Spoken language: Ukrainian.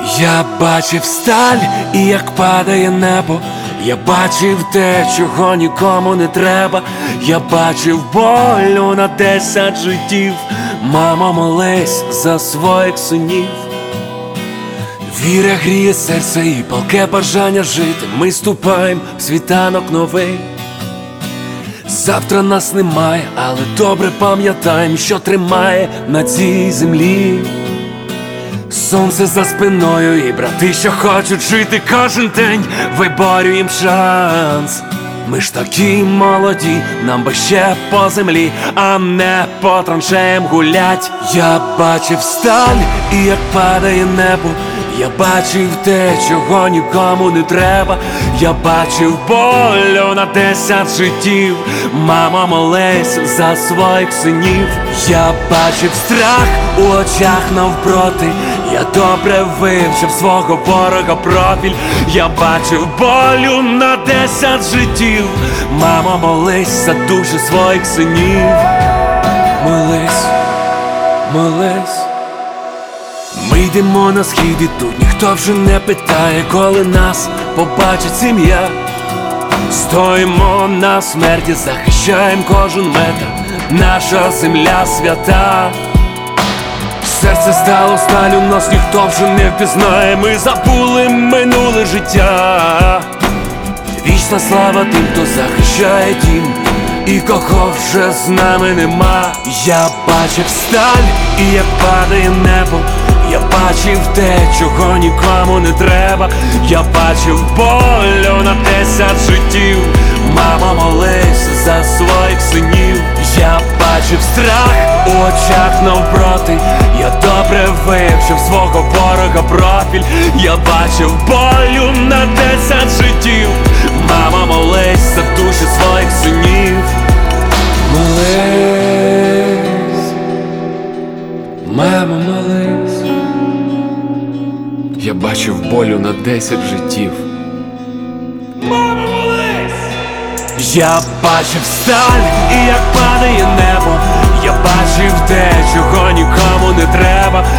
Я бачив сталь і як падає небо. Я бачив те, чого нікому не треба. Я бачив болю на 10 життів. Мамо, молись за своїх синів. Віра гріє серце і палке бажання жити. Ми ступаємо в світанок новий. Завтра нас немає, але добре пам'ятаємо, що тримає на цій землі. Сонце за спиною і брати, що хочуть жити кожен день, виборюєм шанс. Ми ж такі молоді, нам би ще по землі, а не по траншеям гулять. Я бачив сталь і як падає небо. Я бачив те, чого нікому не треба. Я бачив болю на 10 життів. Мамо, молись за своїх синів. Я бачив страх у очах навпроти. Я добре вивчив свого ворога профіль. Я бачив болю на 10 життів. Мамо, молись за душі своїх синів. Молись, молись. Ми йдемо на схід і тут ніхто вже не питає, коли нас побачить сім'я. Стоїмо на смерті, захищаємо кожен метр. Наша земля свята. Серце стало сталю, нас ніхто вже не впізнає. Ми забули минуле життя. Вічна слава тим, хто захищає дім, і кого вже з нами нема. Я бачив сталь і як падає небо. Я бачив те, чого нікому не треба. Я бачив болю на 10 життів. Мамо, молись за своїх синів. Я бачив страх у очах навпроти. Я добре вивчив свого ворога профіль. Я бачив болю на 10 життів. Мамо, молись за душі своїх синів. Молись, мамо, молись. Я бачив болю на 10 життів. Мамо, молись! Я бачив сталь і як падає небо. Я бачив те, чого нікому не треба.